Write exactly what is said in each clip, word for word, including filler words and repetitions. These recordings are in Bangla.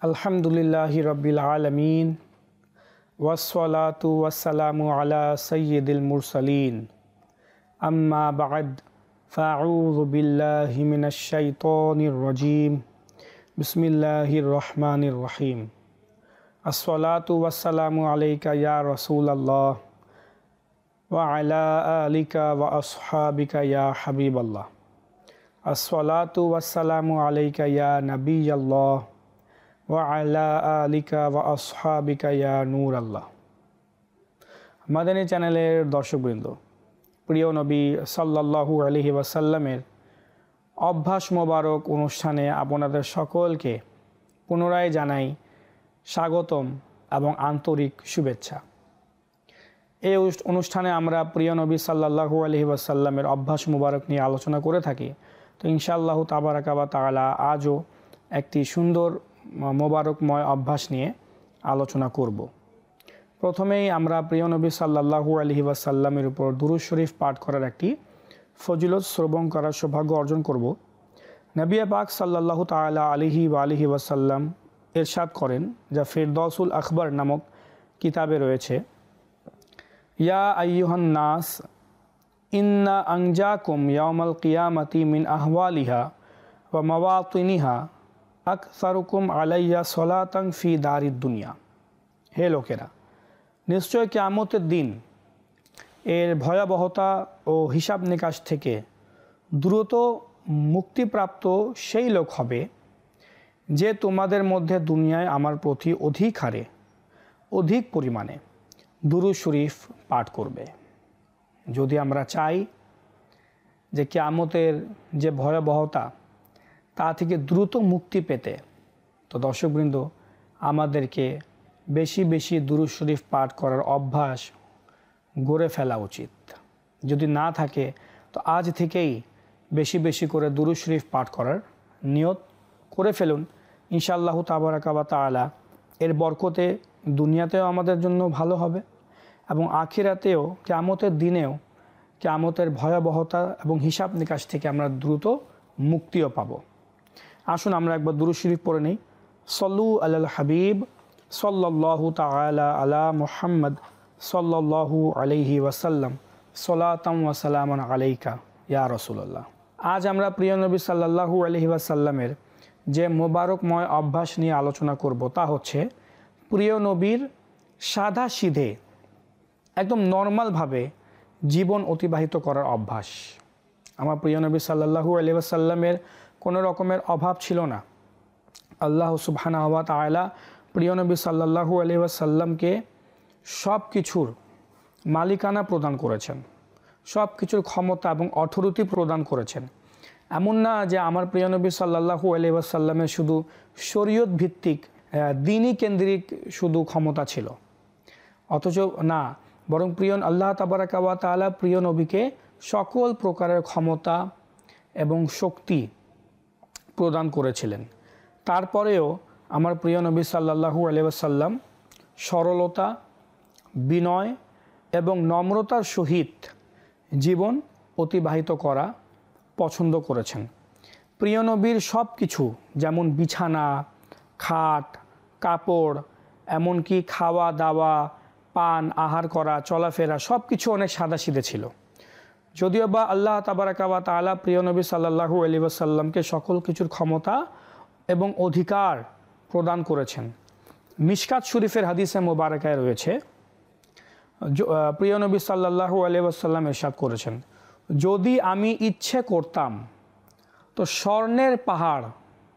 আলহামদুলিল্লাহি রাব্বিল আলামিন ওয়াসসালাতু ওয়াসসালামু আলা সাইয়্যিদিল মুরসালিন আম্মা বা'দ ফাআউযু বিল্লাহি মিনাশ শাইতানির রাজীম বিসমিল্লাহির রহমানির রহিম আসসালাতু ওয়াসসালামু আলাইকা ইয়া রাসূলাল্লাহ ওয়া আলা আলিকা ওয়া আসহাবিকা ইয়া হাবিবাল্লাহ আসসালাতু ওয়াসসালামু আলাইকা ইয়া নাবিয়াল্লাহ ওয়া আলা আলিকা ওয়া আসহাবিকা ইয়া নূর আল্লাহ। মাদানী চ্যানেলের দর্শকবৃন্দ, প্রিয় নবী সাল্লাল্লাহু আলাইহি ওয়াসাল্লামের অভ্যাস মোবারক অনুষ্ঠানে আপনাদের সকলকে পুনরায় জানাই স্বাগতম এবং আন্তরিক শুভেচ্ছা। এই অনুষ্ঠানে আমরা প্রিয় নবী সাল্লাল্লাহু আলাইহি ওয়াসাল্লামের অভ্যাস মোবারক নিয়ে আলোচনা করে থাকি। তো ইনশাআল্লাহ তাবারাকা ওয়া তাআলা আজও একটি সুন্দর মোবারকময় অভ্যাস নিয়ে আলোচনা করব। প্রথমেই আমরা প্রিয় নবী সাল্লাল্লাহু আলাইহি ওয়াসাল্লামের উপর দুরূদ শরীফ পাঠ করার একটি ফজিলত শ্রবণ করার সৌভাগ্য অর্জন করব। নবী পাক সাল্লাল্লাহু তাআলা আলাইহি ওয়া আলিহি ওয়াসাল্লাম ইরশাদ করেন, যা ফিরদাউসুল আখবার নামক কিতাবে রয়েছে, ইয়া আইয়ুহান নাস ইন্না আনজাকুম ইয়াউমাল কিয়ামাতি মিন আহওয়ালিহা ওয়া মাওয়াতিনিহা আকসারুকুম আলাইয়া সলাতাং ফি দারিদ দুনিয়া। হে লোকেরা, নিশ্চয় কিয়ামতের দিন এর ভয়াবহতা ও হিসাব নিকাশ থেকে দ্রুত মুক্তিপ্রাপ্ত সেই লোক হবে যে তোমাদের মধ্যে দুনিয়ায় আমার প্রতি অধিক হারে অধিক পরিমাণে দুরূদ শরীফ পাঠ করবে। যদি আমরা চাই যে কিয়ামতের যে ভয়াবহতা তা থেকে দ্রুত মুক্তি পেতে, তো দর্শকবৃন্দ আমাদেরকে বেশি বেশি দুরূদ শরীফ পাঠ করার অভ্যাস গড়ে ফেলা উচিত। যদি না থাকে তো আজ থেকেই বেশি বেশি করে দুরূদ শরীফ পাঠ করার নিয়ত করে ফেলুন। ইনশাআল্লাহ তাবারাকা ওয়া তাআলা এর বরকতে দুনিয়াতেও আমাদের জন্য ভালো হবে এবং আখিরাতেও কিয়ামতের দিনেও কিয়ামতের ভয়াবহতা এবং হিসাব নিকাশ থেকে আমরা দ্রুত মুক্তিও পাব। আসুন আমরা একবার দুরূদ শরীফ পড়ে নিই। সল্লু আলাল হাবিব সাল্লাল্লাহু তাআলা আলা মুহাম্মদ সাল্লাল্লাহু আলাইহি ওয়াসাল্লাম সলাতাম ওয়া সালামান আলাইকা ইয়া রাসূলুল্লাহ। আজ আমরা প্রিয় নবী সাল্লাল্লাহু আলাইহি ওয়াসাল্লামের যে মোবারকময় অভ্যাস নিয়ে আলোচনা করব তা হচ্ছে প্রিয় নবীর সাদা সিধে একদম নর্মালভাবে জীবন অতিবাহিত করার অভ্যাস। আমার প্রিয় নবী সাল্লাল্লাহু আলাইহি ওয়াসাল্লামের কোনো রকমের অভাব ছিল না। আল্লাহ সুবহানাহু ওয়া তাআলা প্রিয় নবী সাল্লাল্লাহু আলাইহি ওয়াসাল্লামকে সব কিছুর মালিকানা প্রদান করেছেন, সব কিছুর ক্ষমতা এবং অথরিটি প্রদান করেছেন। এমন না যে আমার প্রিয় নবী সাল্লাল্লাহু আলাইহি ওয়াসাল্লামের শুধু শরীয়ত ভিত্তিক দ্বীনি কেন্দ্রিক শুধু ক্ষমতা ছিল, অথচ না, বরং প্রিয় আল্লাহ তাবারাকা ওয়া তাআলা প্রিয় নবীকে সকল প্রকারের ক্ষমতা এবং শক্তি প্রদান করেছিলেন। তারপরেও আমার প্রিয় নবী সাল্লাল্লাহু আলাইহি ওয়াসাল্লাম সরলতা, বিনয় এবং নম্রতার সহিত জীবন অতিবাহিত করা পছন্দ করেছেন। প্রিয় নবীর সব কিছু, যেমন বিছানা, খাট, কাপড়, এমনকি খাওয়া দাওয়া, পান, আহার করা, চলাফেরা সব কিছু অনেক সাদাসিধে ছিল। যদিও বা আল্লাহ তাবারাকা ওয়া তাআলা প্রিয় নবী সাল্লাল্লাহু আলাইহি ওয়াসাল্লামকে সকল কিছুর ক্ষমতা এবং অধিকার প্রদান করেছেন। মিশকাত শরীফের হাদিসে মোবারকায় রয়েছে, প্রিয় নবী সাল্লাল্লাহু আলাইহি ওয়াসাল্লাম ইরশাদ করেছেন, যদি আমি ইচ্ছে করতাম তো স্বর্ণের পাহাড়,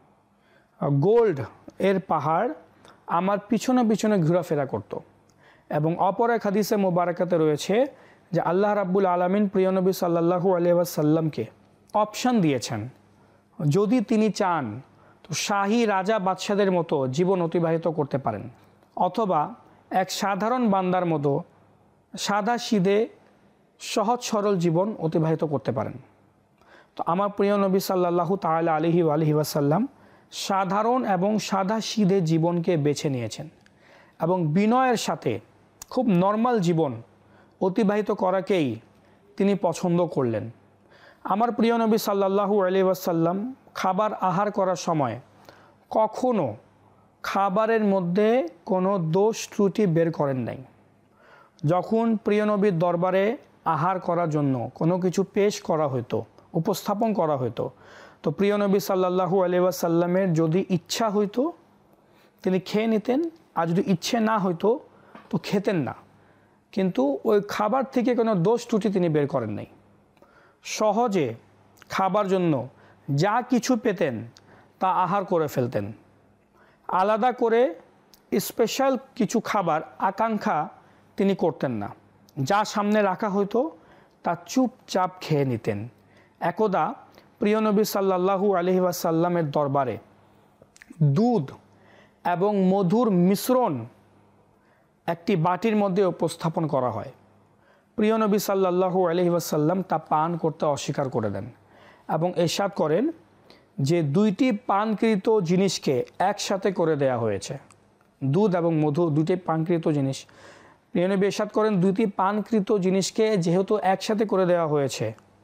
গোল্ড এর পাহাড় আমার পিছনে পিছনে ঘোরাফেরা করত। এবং অপর এক হাদিসে মোবারকাতে রয়েছে যে আল্লাহ রাব্বুল আলামিন প্রিয় নবী সাল্লাল্লাহু আলাইহি ওয়াসাল্লামকে অপশান দিয়েছেন, যদি তিনি চান তো শাহী রাজা বাদশাদের মতো জীবন অতিবাহিত করতে পারেন, অথবা এক সাধারণ বান্দার মতো সাদা সিধে সহজ সরল জীবন অতিবাহিত করতে পারেন। তো আমার প্রিয় নবী সাল্লাল্লাহু তাআলা আলাইহি ওয়া আলিহি ওয়াসাল্লাম সাধারণ এবং সাদা সিধে জীবনকে বেছে নিয়েছেন এবং বিনয়ের সাথে খুব নর্মাল জীবন অতিবাহিত করাকেই তিনি পছন্দ করলেন। আমার প্রিয় নবী সাল্লাল্লাহু আলাইহি ওয়াসাল্লাম খাবার আহার করার সময় কখনো খাবারের মধ্যে কোনো দোষ ত্রুটি বের করেন নাই। যখন প্রিয় নবীর দরবারে আহার করার জন্য কোনো কিছু পেশ করা হতো, উপস্থাপন করা হতো, তো প্রিয় নবী সাল্লাল্লাহু আলাইহি ওয়াসাল্লামের যদি ইচ্ছা হইতো তিনি খেয়ে নিতেন, আর যদি ইচ্ছে না হইতো তো খেতেন না। কিন্তু ওই খাবার থেকে কোনো দোষ ত্রুটি তিনি বের করেন নাই। সহজে খাবার জন্য যা কিছু পেতেন তা আহার করে ফেলতেন। আলাদা করে স্পেশাল কিছু খাবার আকাঙ্ক্ষা তিনি করতেন না। যা সামনে রাখা হতো তা চুপচাপ খেয়ে নিতেন। একদা প্রিয় নবী সাল্লাল্লাহু আলাইহি ওয়াসাল্লামের দরবারে দুধ এবং মধুর মিশ্রণ একটি বাটির মধ্যে উপস্থাপন করা হয়। প্রিয় নবী সাল্লাল্লাহু আলাইহি ওয়াসাল্লাম তা পান করতে অস্বীকার করে দেন এবং ইরশাদ করেন যে দুইটি পানকৃত জিনিসকে একসাথে করে দেয়া হয়েছে। দুধ এবং মধু দুইটি পানকৃত জিনিস। প্রিয় নবী ইরশাদ করেন দুইটি পানকৃত জিনিসকে যেহেতু একসাথে করে দেওয়া হয়েছে,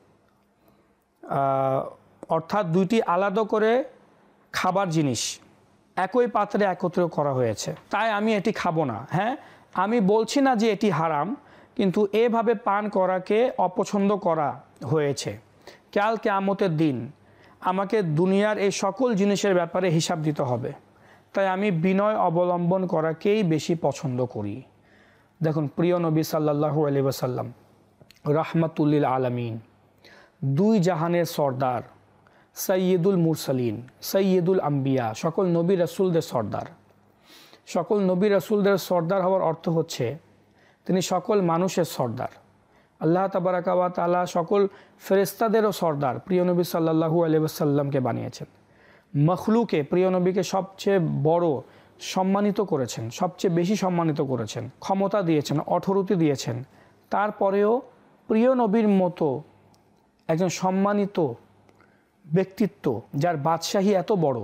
অর্থাৎ দুইটি আলাদা করে খাবার জিনিস একই পাত্রে একত্র করা হয়েছে, তাই আমি এটি খাবো না। হ্যাঁ, আমি বলছি না যে এটি হারাম, কিন্তু এভাবে পান করাকে অপছন্দ করা হয়েছে। কাল কিয়ামতের দিন আমাকে দুনিয়ার এই সকল জিনিসের ব্যাপারে হিসাব দিতে হবে, তাই আমি বিনয় অবলম্বন করাকেই বেশি পছন্দ করি। দেখুন, প্রিয় নবী সাল্লাল্লাহু আলাইহি ওয়াসাল্লাম রাহমাতুল্লিল আলামিন, দুই জাহানের সর্দার, সৈয়দুল মুরসালিন, সৈয়দুল আম্বিয়া, সকল নবী রাসূলদের সর্দার। সকল নবী রাসূলদের সর্দার হওয়ার অর্থ হচ্ছে তিনি সকল মানুষের সর্দার। আল্লাহ তাবারাকা ওয়া তাআলা সকল ফেরেশতাদেরও সর্দার প্রিয় নবী সাল্লাল্লাহু আলাইহি ওয়াসাল্লামকে বানিয়েছেন। মখলুকে প্রিয় নবীকে সবচেয়ে বড় সম্মানিত করেছেন, সবচেয়ে বেশি সম্মানিত করেছেন, ক্ষমতা দিয়েছেন, অথরিটি দিয়েছেন। তারপরেও প্রিয় নবীর মতো একজন সম্মানিত ব্যক্তিত্ব, যার বাদশাহী এত বড়,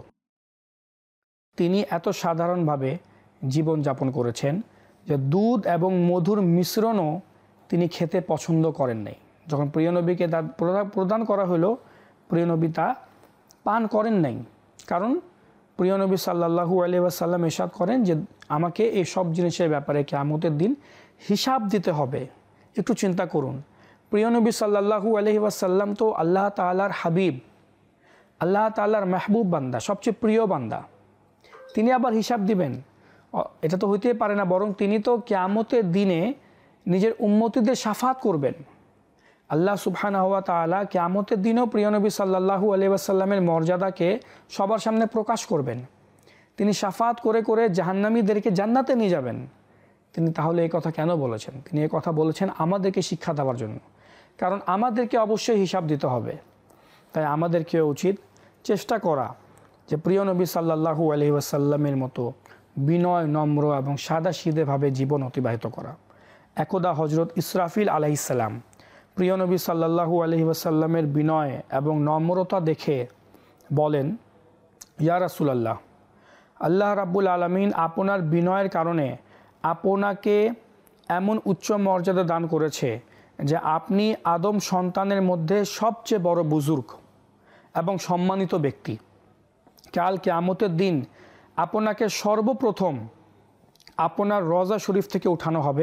তিনি এত সাধারণভাবে জীবনযাপন করেছেন যে দুধ এবং মধুর মিশ্রণও তিনি খেতে পছন্দ করেন নাই। যখন প্রিয় নবীকে তা প্রদান করা হলো, প্রিয় নবী তা পান করেন নাই। কারণ প্রিয় নবী সাল্লাল্লাহু আলাইহি ওয়াসাল্লাম ইরশাদ করেন যে আমাকে এই সব জিনিসের ব্যাপারে কিয়ামতের দিন হিসাব দিতে হবে। একটু চিন্তা করুন, প্রিয় নবী সাল্লাল্লাহু আলাইহি ওয়াসাল্লাম তো আল্লাহ তাআলার হাবিব, আল্লাহ তাআলার মাহবুব বান্দা, সবচেয়ে প্রিয় বান্দা। তিনি আবার হিসাব দিবেন? এটা তো হইতেই পারে না। বরং তিনি তো কিয়ামতের দিনে নিজের উম্মতিদের শাফাত করবেন। আল্লাহ সুবহানাহু ওয়া তাআলা কিয়ামতের দিনেও প্রিয় নবী সাল্লাল্লাহু আলাইহি ওয়াসাল্লামের মর্যাদাকে সবার সামনে প্রকাশ করবেন। তিনি শাফাত করে করে জাহান্নামীদেরকে জান্নাতে নিয়ে যাবেন। তিনি তাহলে এই কথা কেন বলেছেন? তিনি এই কথা বলেছেন আমাদেরকে শিক্ষা দেওয়ার জন্য। কারণ আমাদেরকে অবশ্যই হিসাব দিতে হবে। তাই আমাদেরকে উচিত চেষ্টা করা যে প্রিয় নবী সাল্লাল্লাহু আলাইহি ওয়াসাল্লামের মতো বিনয়, নম্র এবং সাদাসিধেভাবে জীবন অতিবাহিত করা। একদা হজরত ইসরাফিল আলাইহিস সালাম প্রিয় নবী সাল্লাল্লাহু আলাইহি ওয়াসাল্লামের বিনয় এবং নম্রতা দেখে বলেন, ইয়া রাসূলুল্লাহ, আল্লাহ রাব্বুল আলামিন আপনার বিনয়ের কারণে আপনাকে এমন উচ্চ মর্যাদা দান করেছে যে আপনি আদম সন্তানের মধ্যে সবচেয়ে বড় বুজুর্গ এবং সম্মানিত ব্যক্তি। কাল কিয়ামতের দিন আপনাকে সর্বপ্রথম আপনার রওজা শরীফ থেকে উঠানো হবে,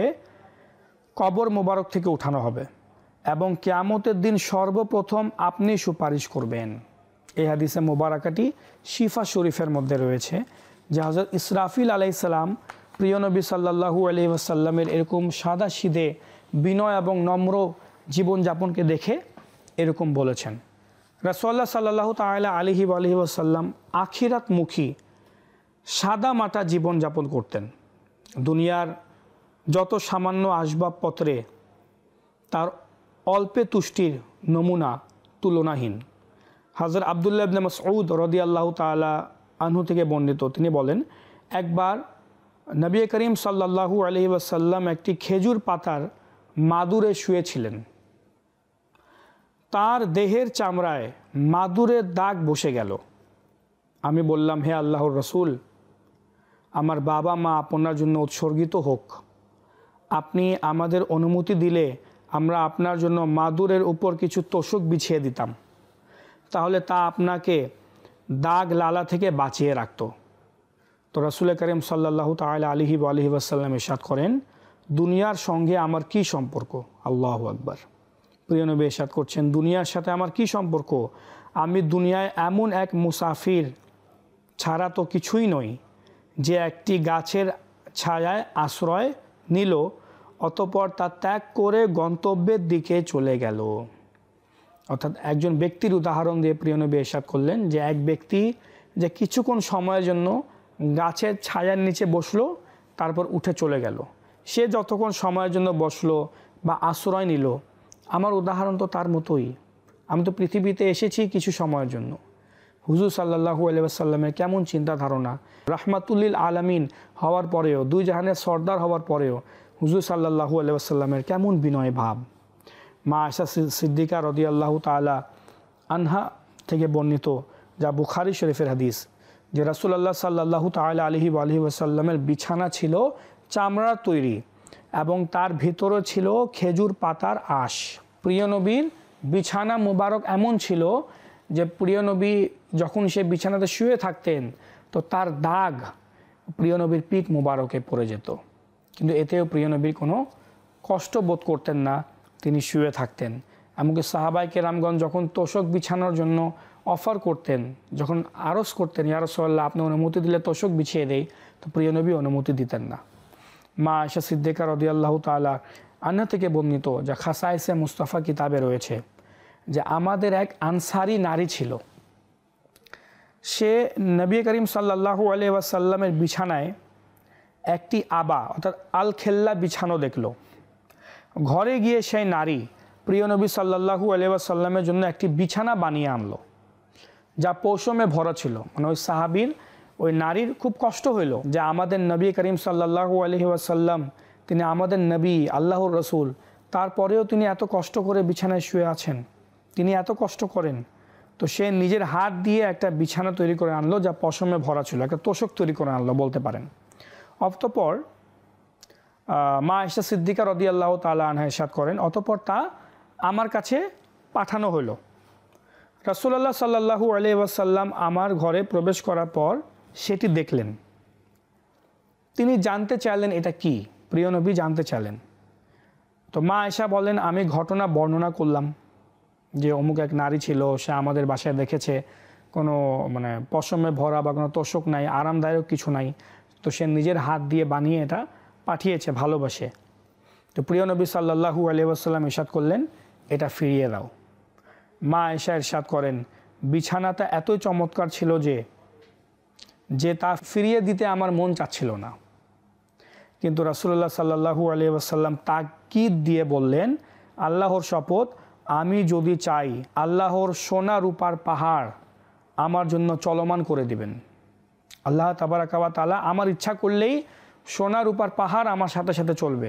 কবর মোবারক থেকে উঠানো হবে, এবং কিয়ামতের দিন সর্বপ্রথম আপনি সুপারিশ করবেন। এই হাদিসে মোবারকাটি শিফা শরীফের মধ্যে রয়েছে যে হযরত ইসরাফিল আলাইহিস সালাম প্রিয় নবী সাল্লাল্লাহু আলাইহি ওয়াসাল্লামের এরকম সাদা সিধে বিনয় এবং নম্র জীবনযাপনকে দেখে এরকম বলেছেন। রাসূলুল্লাহ সাল্লাল্লাহু তাআলা আলাইহি ওয়াসাল্লাম আখিরাতমুখী সাদা মাটা জীবনযাপন করতেন। দুনিয়ার যত সামান্য আসবাবপত্রে তার অল্পে তুষ্টির নমুনা তুলনাহীন। হযরত আব্দুল্লাহ ইবনে মাসউদ রাদিয়াল্লাহু তাআলা আনহু থেকে বর্ণিত, তিনি বলেন, একবার নবী করিম সাল্লাল্লাহু আলাইহি ওয়াসাল্লাম একটি খেজুর পাতার মাদুরে শুয়েছিলেন। তার দেহের চামড়ায় মাদুরের দাগ বসে গেল। আমি বললাম, হে আল্লাহর রসুল, আমার বাবা মা আপনার জন্য উৎসর্গিত হোক। আপনি আমাদের অনুমতি দিলে আমরা আপনার জন্য মাদুরের উপর কিছু তোশক বিছিয়ে দিতাম, তাহলে তা আপনাকে দাগ লালা থেকে বাঁচিয়ে রাখত। তো রাসূল করিম সাল্লাল্লাহু তাআলা আলাইহি ওয়া আলিহি ওয়াসাল্লাম ইরশাদ করেন, দুনিয়ার সঙ্গে আমার কি সম্পর্ক? আল্লাহু আকবার। প্রিয় নবী ইরশাদ করছেন, দুনিয়ার সাথে আমার কি সম্পর্ক? আমি দুনিয়ায় এমন এক মুসাফির ছাড়া তো কিছুই নই, যে একটি গাছের ছায়ায় আশ্রয় নিল, অতঃপর তা ত্যাগ করে গন্তব্যের দিকে চলে গেল। অর্থাৎ একজন ব্যক্তির উদাহরণ দিয়ে প্রিয় নবী ইরশাদ করলেন যে এক ব্যক্তি যে কিছুক্ষণ সময়ের জন্য গাছের ছায়ার নিচে বসলো, তারপর উঠে চলে গেল। সে যতক্ষণ সময়ের জন্য বসলো বা আশ্রয় নিল, আমার উদাহরণ তো তার মতোই। আমি তো পৃথিবীতে এসেছি কিছু সময়ের জন্য। হুজুর সাল্লাল্লাহু আলাইহি ওয়াসাল্লামের কেমন চিন্তা ধারণা, রাহমাতুল্লিল আলামিন হওয়ার পরেও, দুই জাহানের সর্দার হওয়ার পরেও হুজুর সাল্লাল্লাহু আলাইহি ওয়াসাল্লামের কেমন বিনয় ভাব। মা আয়েশা সিদ্দিকা রাদিয়াল্লাহু তাআলা আনহা থেকে বর্ণিত, যা বুখারী শরীফের হাদিস, যে রাসূলুল্লাহ সাল্লাল্লাহু তাআলা আলাইহি ওয়া আলিহি ওয়াসাল্লামের বিছানা ছিল চামড়ার তৈরি এবং তার ভিতরে ছিল খেজুর পাতার আঁশ। প্রিয় নবীর বিছানা মুবারক এমন ছিল যে প্রিয় নবী যখন সে বিছানাতে শুয়ে থাকতেন তো তার দাগ প্রিয় নবীর পিঠ মুবারকে পড়ে যেত, কিন্তু এতেও প্রিয় নবীর কোনো কষ্ট বোধ করতেন না, তিনি শুয়ে থাকতেন। এমনকি সাহাবায়ে কেরামগণ যখন তোশক বিছানোর জন্য অফার করতেন, যখন আরজ করতেন, ইয়া রাসূলুল্লাহ আপনি অনুমতি দিলে তোশক বিছিয়ে দেই, তো প্রিয় নবী অনুমতি দিতেন না। মা আয়েশা সিদ্দিকা রাদিয়াল্লাহু তাআলা আনহা থেকে বর্ণিত, যা খাসায়েসে মুস্তাফা কিতাবে রয়েছে, যে আমাদের এক আনসারি নারী ছিল। সে নবী করিম সাল্লাল্লাহু আলাইহি ওয়াসাল্লামের বিছানায় একটি আবা অর্থাৎ আল খেল্লা বিছানো দেখলো। ঘরে গিয়ে সেই নারী প্রিয় নবী সাল্লাল্লাহু আলাইহি ওয়াসাল্লামের জন্য একটি বিছানা বানিয়ে আনলো, যা পশমে ভরা ছিল। মানে ওই সাহাবীর, ওই নারীর খুব কষ্ট হইল যে আমাদের নবী করিম সাল্লাল্লাহু আলাইহি ওয়াসাল্লাম, তিনি আমাদের নবী, আল্লাহর রসুল, তারপরেও তিনি এত কষ্ট করে বিছানায় শুয়ে আছেন, তিনি এত কষ্ট করেন। তো সে নিজের হাত দিয়ে একটা বিছানা তৈরি করে আনলো, যা পশমে ভরা ছিল, একটা তোশক তৈরি করে আনলো বলতে পারেন। অতঃপর মা আয়েশা সিদ্দিকা রাদিয়াল্লাহু তাআলা আনহা ইরশাদ করেন, অতঃপর তা আমার কাছে পাঠানো হলো। রাসূলুল্লাহ সাল্লাল্লাহু আলাইহি ওয়াসাল্লাম আমার ঘরে প্রবেশ করার পর সেটি দেখলেন। তিনি জানতে চাইলেন এটা কি, প্রিয় নবী জানতে চাইলেন। তো মা আয়েশা বলেন, আমি ঘটনা বর্ণনা করলাম যে অমুক এক নারী ছিল, সে আমাদের বাসায় দেখেছে কোনো মানে পশমে ভরা বা কোনো তোশক নাই, আরামদায়ক কিছু নাই, তো সে নিজের হাত দিয়ে বানিয়ে এটা পাঠিয়েছে ভালোবাসে। তো প্রিয় নবী সাল্লাল্লাহু আলাইহি ওয়াসাল্লাম ইরশাদ করলেন, এটা ফিরিয়ে দাও। মা আয়েশা ইরশাদ করেন, বিছানাটা এতই চমৎকার ছিল যে যে তা ফিরিয়ে দিতে আমার মন চাচ্ছিল না। কিন্তু রাসূলুল্লাহ সাল্লাল্লাহু আলাইহি ওয়াসাল্লাম তাকিদ দিয়ে বললেন, আল্লাহর শপথ, আমি যদি চাই আল্লাহর সোনা রূপার পাহাড় আমার জন্য চলমান করে দিবেন। আল্লাহ তাবারাকা ওয়া তাআলা আমার ইচ্ছা করলেই সোনা রূপার পাহাড় আমার সাথে সাথে চলবে।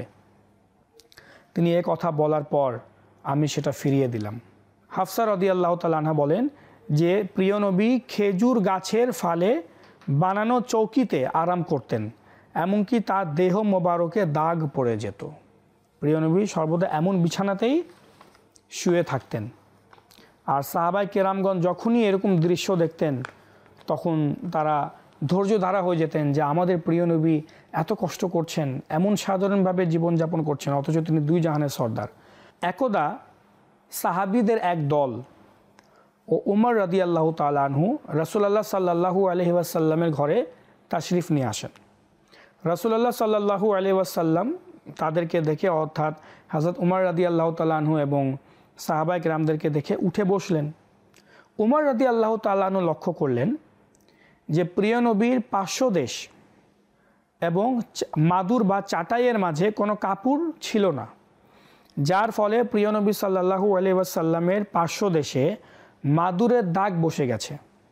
তিনি এ কথা বলার পর আমি সেটা ফিরিয়ে দিলাম। হাফসা রাদিয়াল্লাহু তাআলা আনহা বলেন যে প্রিয় নবী খেজুর গাছের ফালে বানানো চৌকিতে আরাম করতেন, এমনকি তার দেহ মোবারকে দাগ পড়ে যেত। প্রিয় নবী সর্বদা এমন বিছানাতেই শুয়ে থাকতেন। আর সাহাবায়ে কেরামগণ যখনই এরকম দৃশ্য দেখতেন তখন তারা ধৈর্য ধারা হয়ে যেতেন যে আমাদের প্রিয় নবী এত কষ্ট করছেন, এমন সাধারণভাবে জীবনযাপন করছেন, অথচ তিনি দুই জাহানের সর্দার। একদা সাহাবীদের এক দল ও উমর রাদিয়াল্লাহু তাআলা আনহু রাসূলুল্লাহ সাল্লাল্লাহু আলাইহি ওয়াসাল্লামের ঘরে তাশরিফ নিয়ে আসেন। রাসূলুল্লাহ সাল্লাল্লাহু আলাইহি ওয়াসাল্লাম তাদেরকে দেখে, অর্থাৎ হযরত উমর রাদিয়াল্লাহু তাআলা আনহু এবং সাহাবায়ে কেরামদেরকে দেখে উঠে বসলেন। উমর রাদিয়াল্লাহু তাআলা আনহু লক্ষ্য করলেন যে প্রিয় নবীর পার্শ্বদেশ এবং মাদুর বা চাটাইয়ের মাঝে কোনো কাপড় ছিল না, যার ফলে প্রিয় নবী সাল্লাল্লাহু আলাইহি ওয়াসাল্লামের পার্শ্বদেশে মাদুরের দাগ বসে গেছে।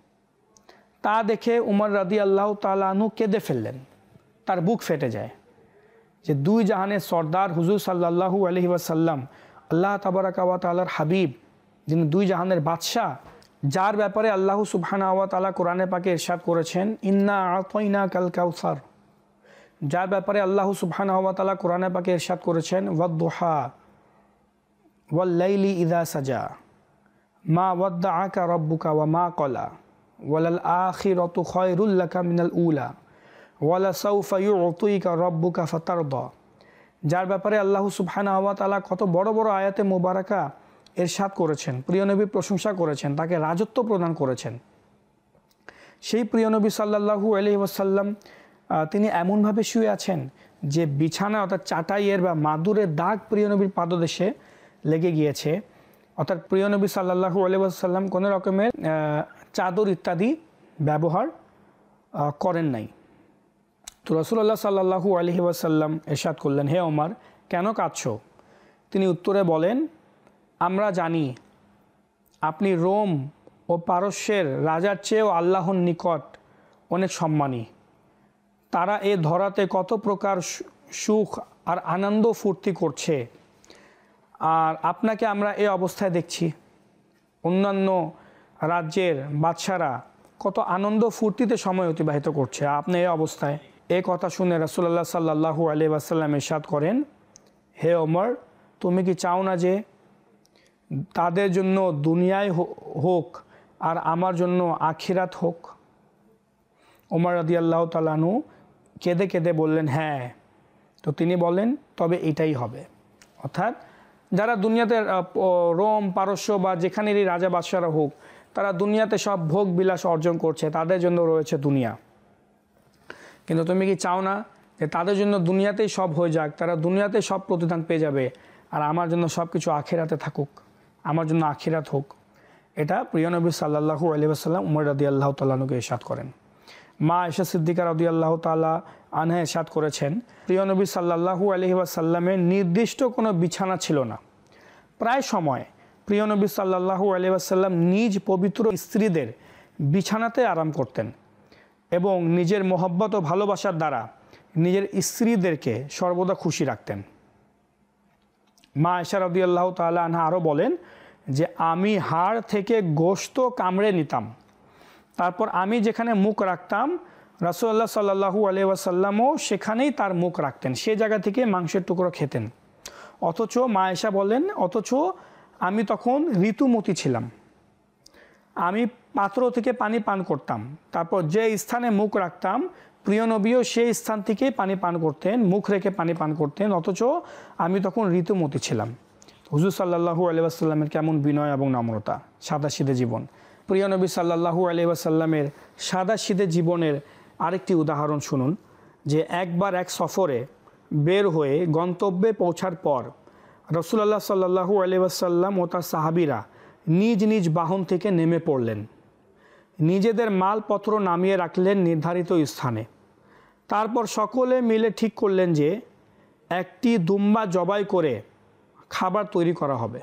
তা দেখে উমর রাদিয়াল্লাহু তাআলা আনহু কেঁদে ফেললেন, তার বুক ফেটে যায় যে দুই জাহানের সর্দার হুজুর সাল্লাল্লাহু আলাইহি ওয়াসাল্লাম, আল্লাহ তাবারাকা ওয়া তাআলার হাবিব, যিনি দুই জাহানের বাদশাহ, যার ব্যাপারে আল্লাহ সুবহানাহু ওয়া তাআলা কোরআনে পাকে ইরশাদ করেছেন, ইন্না আ'তাইনাকাল কাউসার, যার ব্যাপারে আল্লাহ সুবহানাহু ওয়া তাআলা কোরআনে পাকে ইরশাদ করেছেন, ওয়াদ-দুহা ওয়াল লাইলি ইযা সাজা মা ওয়াদ্দাআকা রাব্বুকা ওয়া মা ক্বালা ওয়ালাল আখিরাতু খায়রুল লাকা মিনাল উলা ওয়ালা সাউফা ইউতিকা রব্বুকা ফাতারদা, যার ব্যাপারে আল্লাহ সুবহানাহু ওয়া তাআলা কত বড় বড় আয়াতে মুবারাকা ইরশাদ করেছেন, প্রিয় নবীর প্রশংসা করেছেন, তাকে রাজত্ব প্রদান করেছেন। সেই প্রিয় নবী সাল্লাল্লাহু আলাইহি ওয়াসাল্লাম তিনি এমনভাবে শুয়ে আছেন যে বিছানা অর্থাৎ চাটাইয়ের বা মাদুরের দাগ প্রিয় নবীর পাদদেশে লেগে গিয়েছে। অর্থাৎ প্রিয় নবী সাল্লাল্লাহু আলাইহি ওয়াসাল্লাম কোনো রকমের চাদর ইত্যাদি ব্যবহার করেন নাই। তো রাসূলুল্লাহ সাল্লাল্লাহু আলাইহি ওয়াসাল্লাম ইরশাদ করলেন, হে ওমর, কেন কাঁদছো? তিনি উত্তরে বলেন, আমরা জানি আপনি রোম ও পারস্যের রাজার চেয়েও আল্লাহর নিকট অনেক সম্মানী। তারা এ ধরাতে কত প্রকার সুখ আর আনন্দ ফুর্তি করছে, আর আপনাকে আমরা এই অবস্থায় দেখছি। অন্যান্য রাজ্যের বাদশারা কত আনন্দ ফুর্তিতে সময় অতিবাহিত করছে, আপনি এই অবস্থায়। এই কথা শুনে রাসূলুল্লাহ সাল্লাল্লাহু আলাইহি ওয়াসাল্লাম ইরশাদ করেন, হে ওমর, তুমি কি চাও না যে তাদের জন্য দুনিয়ায় হোক আর আমার জন্য আখিরাত হোক? ওমর রাদিয়াল্লাহু তাআলা আনহু কেঁদে কেঁদে বললেন, হ্যাঁ। তো তিনি বলেন, তবে এটাই হবে। অর্থাৎ যারা দুনিয়াতে রোম পারস্য বা যেখানেরই রাজা বাদশারা হোক, তারা দুনিয়াতে সব ভোগ বিলাস অর্জন করছে, তাদের জন্য রয়েছে দুনিয়া। কিন্তু তুমি কি চাও না যে তাদের জন্য দুনিয়াতেই সব হয়ে যাক, তারা দুনিয়াতেই সব প্রতিদান পেয়ে যাবে, আর আমার জন্য সব কিছু আখিরাতে থাকুক, আমার জন্য আখিরাত হোক? এটা প্রিয় নবী সাল্লাল্লাহু আলাইহি ওয়াসাল্লাম উমর রাদিয়াল্লাহু তাআলা আনহুকে ইরশাদ করেন। মা আয়েশা সিদ্দিকা রাদিয়াল্লাহু তাআলা আনহা ইরশাদ করেছেন, প্রিয় নবী সাল্লাল্লাহু আলাইহি ওয়াসাল্লামের নির্দিষ্ট কোনো বিছানা ছিল না। প্রায় সময় প্রিয় নবী সাল্লাল্লাহু আলাইহি ওয়াসাল্লাম নিজ পবিত্র স্ত্রীদের বিছানাতে আরাম করতেন এবং নিজের মহব্বত ও ভালোবাসার দ্বারা নিজের স্ত্রীদেরকে সর্বদা খুশি রাখতেন। মা আয়েশা রাদিয়াল্লাহু তাআলা আনহা আরও বলেন যে আমি হাড় থেকে গোশত কামড়ে নিতাম, তারপর আমি যেখানে মুখ রাখতাম রাসূলুল্লাহ সাল্লাল্লাহু আলাইহি ওয়াসাল্লামও সেখানেই তার মুখ রাখতেন, সে জায়গা থেকে মাংসের টুকরো খেতেন। অথচ মা আয়েশা বলেন, অথচ আমি তখন ঋতুমতী ছিলাম। আমি পাত্র থেকে পানি পান করতাম, তারপর যে স্থানে মুখ রাখতাম প্রিয় নবীও সেই স্থান থেকেই পানি পান করতেন, মুখ রেখে পানি পান করতেন, অথচ আমি তখন ঋতুমতী ছিলাম। হুজুর সাল্লাল্লাহু আলাইহি ওয়াসাল্লামের কেমন বিনয় এবং নম্রতা, সাদাসিধে জীবন। প্রিয় নবী সাল্লাল্লাহু আলাইহি ওয়াসাল্লামের সাদাসিধে জীবনের আরেকটি উদাহরণ শুনুন, যে একবার এক সফরে বের হয়ে গন্তব্যে পৌঁছার পর রাসূলুল্লাহ সাল্লাল্লাহু আলাইহি ওয়াসাল্লাম ও তার সাহাবীরা নিজ নিজ বাহন থেকে নেমে পড়লেন, নিজেদের মালপত্র নামিয়ে রাখলেন নির্ধারিত স্থানে। তারপর সকলে মিলে ঠিক করলেন যে একটি দুম্বা জবাই করে খাবার তৈরি করা হবে।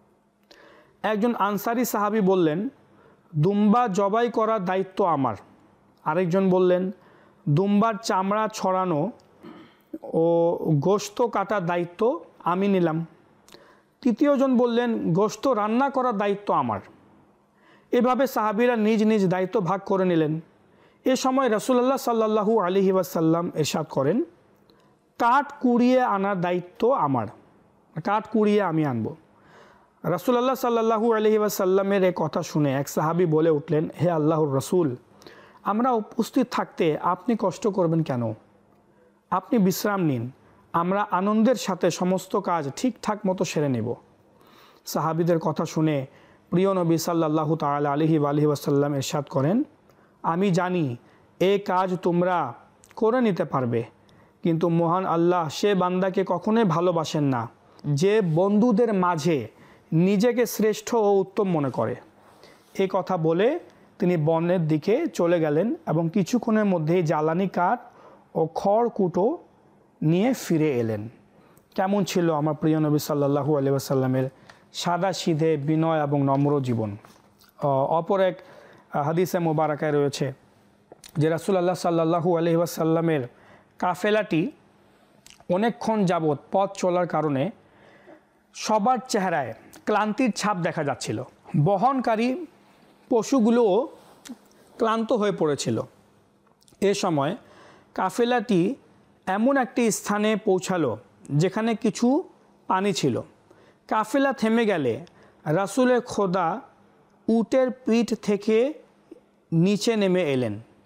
একজন আনসারি সাহাবী বললেন, দুম্বা জবাই করার দায়িত্ব আমার। আরেকজন বললেন, দুম্বার চামড়া ছড়ানো ও গোশত কাটার দায়িত্ব আমি নিলাম। তৃতীয়জন বললেন, গোশত রান্না করার দায়িত্ব আমার। এভাবে সাহাবীরা নিজ নিজ দায়িত্ব ভাগ করে নিলেন। এ সময় রাসূলুল্লাহ সাল্লাল্লাহু আলাইহি ওয়াসাল্লাম ইরশাদ করেন, কাঠ কুড়িয়ে আনার দায়িত্ব আমার, কাঠ কুড়িয়ে আমি আনব। রাসূলুল্লাহ সাল্লাল্লাহু আলাইহি ওয়াসাল্লামের এ কথা শুনে এক সাহাবী বলে উঠলেন, হে আল্লাহর রাসূল, আমরা উপস্থিত থাকতে আপনি কষ্ট করবেন কেন? আপনি বিশ্রাম নিন, আমরা আনন্দের সাথে সমস্ত কাজ ঠিকঠাক মতো সেরে নেব। সাহাবীদের কথা শুনে প্রিয় নবী সাল্লাল্লাহু তাআলা আলাইহি ওয়ালিহি ওয়াসাল্লাম ইরশাদ করেন, আমি জানি এই কাজ তোমরা করে নিতে পারবে, কিন্তু মহান আল্লাহ সে বান্দাকে কখনোই ভালোবাসেন না যে বন্ধুদের মাঝে নিজেকে শ্রেষ্ঠ ও উত্তম মনে করে। এই কথা বলে তিনি বনের দিকে চলে গেলেন এবং কিছুক্ষণের মধ্যেই জ্বালানি কাঠ ও খড় কুটো নিয়ে ফিরে এলেন। কেমন ছিল আমার প্রিয় নবী সাল্লাল্লাহু আলাইহি ওয়াসাল্লামের সাদা সিধে বিনয় এবং নম্র জীবন। অপর এক হাদিসে মুবারাকায় রয়েছে যে রাসূলুল্লাহ সাল্লাল্লাহু আলাইহি ওয়াসাল্লামের কাফেলাটি অনেকক্ষণ যাবৎ পথ চলার কারণে সবার চেহারায় ক্লান্তির ছাপ দেখা যাচ্ছিল। বহনকারী পশুগুলোও ক্লান্ত হয়ে পড়েছিল। এ সময় কাফেলাটি এমন একটি স্থানে পৌঁছালো যেখানে কিছু পানি ছিল। কাফেলা থেমে গেলে রাসূলের খোদা উটের পিঠ থেকে নিচে নেমে এলেন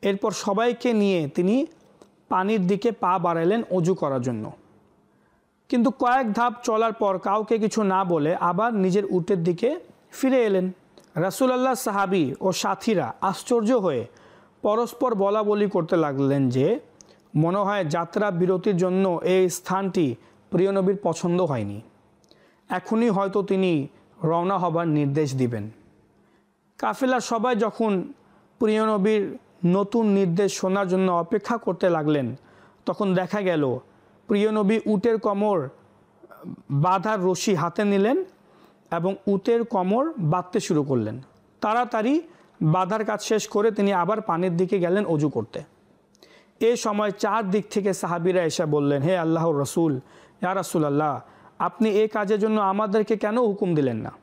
এরপর সবাইকে নিয়ে তিনি পানির দিকে পা বাড়ালেন অজু করার জন্য। কিন্তু কয়েক ধাপ চলার পর কাউকে কিছু না বলে আবার নিজের উটের দিকে ফিরে এলেন। রাসূলুল্লাহ সাহাবী ও সাথীরা আশ্চর্য হয়ে পরস্পর বলা বলি করতে লাগলেন যে মনে হয় যাত্রা বিরতির জন্য এই স্থানটি প্রিয় নবীর পছন্দ হয়নি, এখনই হয়তো তিনি রওনা হবার নির্দেশ দিবেন। কাফেলার সবাই যখন প্রিয় নবীর নতুন নির্দেশ শোনার জন্য অপেক্ষা করতে লাগলেন, তখন দেখা গেল প্রিয় নবী উটের কোমর বাঁধার রশি হাতে নিলেন এবং উটের কোমর বাঁধতে শুরু করলেন। তাড়াতাড়ি বাঁধার কাজ শেষ করে তিনি আবার পানির দিকে গেলেন অজু করতে। এই সময় চার দিক থেকে সাহাবীরা এসে বললেন, হে আল্লাহর রসুল, ইয়া রাসূলুল্লাহ, আপনি এই কাজের জন্য আমাদেরকে কেন হুকুম দিলেন না?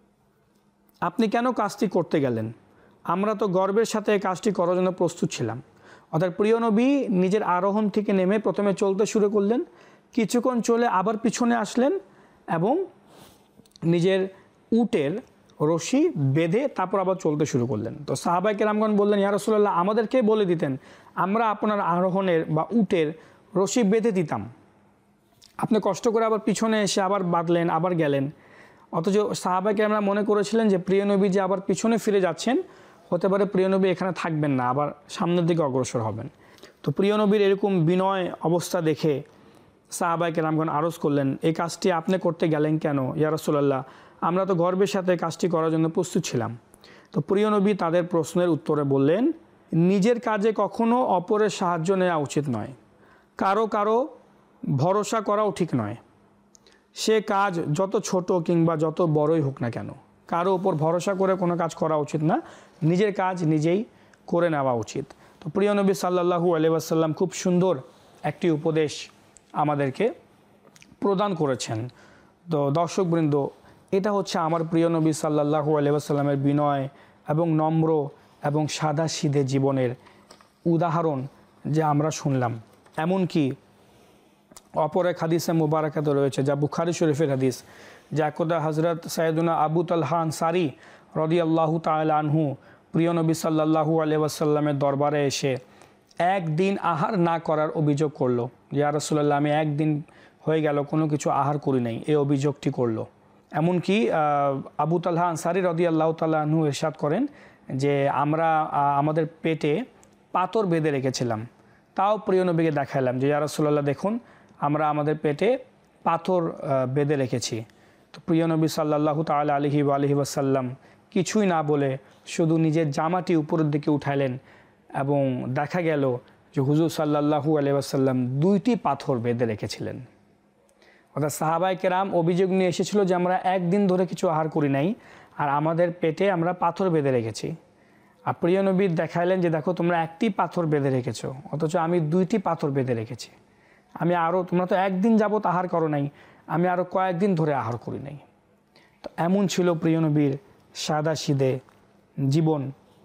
আপনি কেন কাজটি করতে গেলেন? আমরা তো গর্বের সাথে এই কাজটি করার জন্য প্রস্তুত ছিলাম। অর্থাৎ প্রিয় নবী নিজের আরোহণ থেকে নেমে প্রথমে চলতে শুরু করলেন, কিছুক্ষণ চলে আবার পিছনে আসলেন এবং নিজের উটের রশি বেঁধে তারপর আবার চলতে শুরু করলেন। তো সাহাবায়ে কেরামগণ বললেন, ইয়া রাসূলুল্লাহ, আমাদেরকে বলে দিতেন, আমরা আপনার আরোহণের বা উটের রশি বেঁধে দিতাম। আপনি কষ্ট করে আবার পিছনে এসে আবার বাঁধলেন, আবার গেলেন। অথচ সাহাবায়ে কেরামরা মনে করেছিলেন যে প্রিয় নবী যে আবার পিছনে ফিরে যাচ্ছেন, হতে পারে প্রিয় নবী এখানে থাকবেন না, আবার সামনের দিকে অগ্রসর হবেন। তো প্রিয় নবীর এরকম বিনয় অবস্থা দেখে সাহাবায়ে কেরামগণ আরজ করলেন, এই কাজটি আপনি করতে গেলেন কেন ইয়া রাসূলুল্লাহ? আমরা তো গর্বের সাথে কাজটি করার জন্য প্রস্তুত ছিলাম। তো প্রিয় নবী তাদের প্রশ্নের উত্তরে বললেন, নিজের কাজে কখনো অপরের সাহায্য নেওয়া উচিত নয়, কারো কারো ভরসা করাও ঠিক নয়। সে কাজ যত ছোট কিংবা যত বড়ই হোক না কেন, কারো ওপর ভরসা করে কোনো কাজ করা উচিত না, নিজের কাজ নিজেই করে নেওয়া উচিত। তো প্রিয় নবী সাল্লাল্লাহু আলাইহি ওয়াসাল্লাম খুব সুন্দর একটি উপদেশ আমাদেরকে প্রদান করেছেন। তো দর্শকবৃন্দ, এটা হচ্ছে আমার প্রিয় নবী সাল্লাল্লাহু আলাইহি ওয়াসাল্লামের বিনয় এবং নম্র এবং সাদাসিধে জীবনের উদাহরণ যে আমরা শুনলাম। এমনকি অপর এক হাদিসে মুবারাকাতে রয়েছে, যা বুখারী শরীফের হাদিস, যা একদা হযরত সাইয়েদুনা আবু তালহা আনসারী রাদিয়াল্লাহু তাআলা আনহু প্রিয় নবী সাল্লাল্লাহু আলাইহি ওয়াসাল্লামের দরবারে এসে একদিন আহার না করার অভিযোগ করলো। ইয়া রাসূলুল্লাহ, আমি একদিন হয়ে গেল কোনো কিছু আহার করি নাই, এই অভিযোগটি করলো। এমনকি আবু তালহা আনসারী রাদিয়াল্লাহু তাআলা আনহু ইরশাদ করেন যে আমরা আমাদের পেটে পাথর বেঁধে রেখেছিলাম, তাও প্রিয় নবীকে দেখাইলাম যে ইয়া রাসূলুল্লাহ, দেখুন আমরা আমাদের পেটে পাথর বেঁধে রেখেছি। তো প্রিয় নবী সাল্লাল্লাহু তাআলা আলাইহি ওয়া আলিহি ওয়াসাল্লাম কিছুই না বলে শুধু নিজের জামাটি উপরের দিকে উঠাইলেন এবং দেখা গেল যে হুজুর সাল্লাল্লাহু আলাইহি ওয়াসাল্লাম দুইটি পাথর বেঁধে রেখেছিলেন। অর্থাৎ সাহাবায়ে কেরাম অভিযোগ নিয়ে এসেছিল যে আমরা একদিন ধরে কিছু আহার করি নাই আর আমাদের পেটে আমরা পাথর বেঁধে রেখেছি। আর প্রিয় নবী দেখাইলেন যে দেখো তোমরা একটি পাথর বেঁধে রেখেছো, অথচ আমি দুইটি পাথর বেঁধে রেখেছি। আমি আরও, তোমরা তো একদিন যাবত আহার করো নাই, আমি আরও কয়েকদিন ধরে আহার করি নাই। তো এমন ছিল প্রিয় নবীর সাদাসিধে জীবন,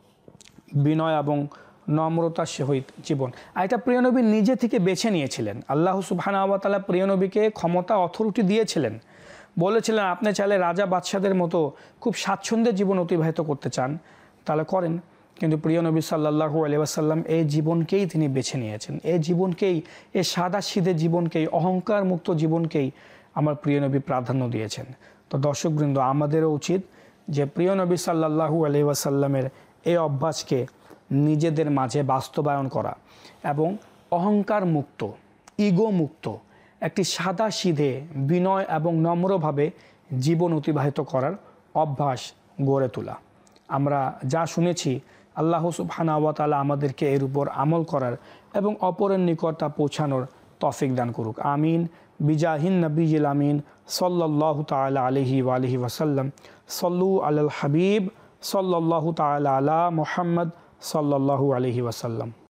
বিনয় এবং নম্রতার সহিত জীবন। আর এটা প্রিয় নবী নিজে থেকে বেছে নিয়েছিলেন। আল্লাহ সুবহানাহু ওয়া তাআলা প্রিয় নবীকে ক্ষমতা, অথরিটি দিয়েছিলেন, বলেছিলেন আপনি চাইলে রাজা বাদশাদের মতো খুব স্বাচ্ছন্দ্যে জীবন অতিবাহিত করতে চান তাহলে করেন, কিন্তু প্রিয় নবী সাল্লাল্লাহু আলাইহি ওয়াসাল্লাম এই জীবনকেই তিনি বেছে নিয়েছেন। এই জীবনকেই, এই সাদাসিধে জীবনকেই, অহংকার মুক্ত জীবনকেই আমার প্রিয় নবী প্রাধান্য দিয়েছেন। তো দর্শকবৃন্দ, আমাদেরও উচিত যে প্রিয় নবী সাল্লাল্লাহু আলাইহি ওয়াসাল্লামের এই অভ্যাসকে নিজেদের মাঝে বাস্তবায়ন করা এবং অহংকার মুক্ত, ইগো মুক্ত একটি সাদাসিধে বিনয় এবং নম্রভাবে জীবন অতিবাহিত করার অভ্যাস গড়ে তোলা। আমরা যা শুনেছি, আল্লাহ সুবহানাহু ওয়া তাআলা আমাদেরকে এর উপর আমল করার এবং অপরের নিকট তা পৌঁছানোর তৌফিক দান করুক। আমিন। বিজাহিন নবিয়িল আমিন সাল্লাল্লাহু তাআলা আলাইহি ওয়া আলিহি ওয়াসাল্লাম। সল্লু আলাল হাবিব সাল্লাল্লাহু তাআলা আলা মুহাম্মদ সাল্লাল্লাহু আলাইহি ওয়াসাল্লাম।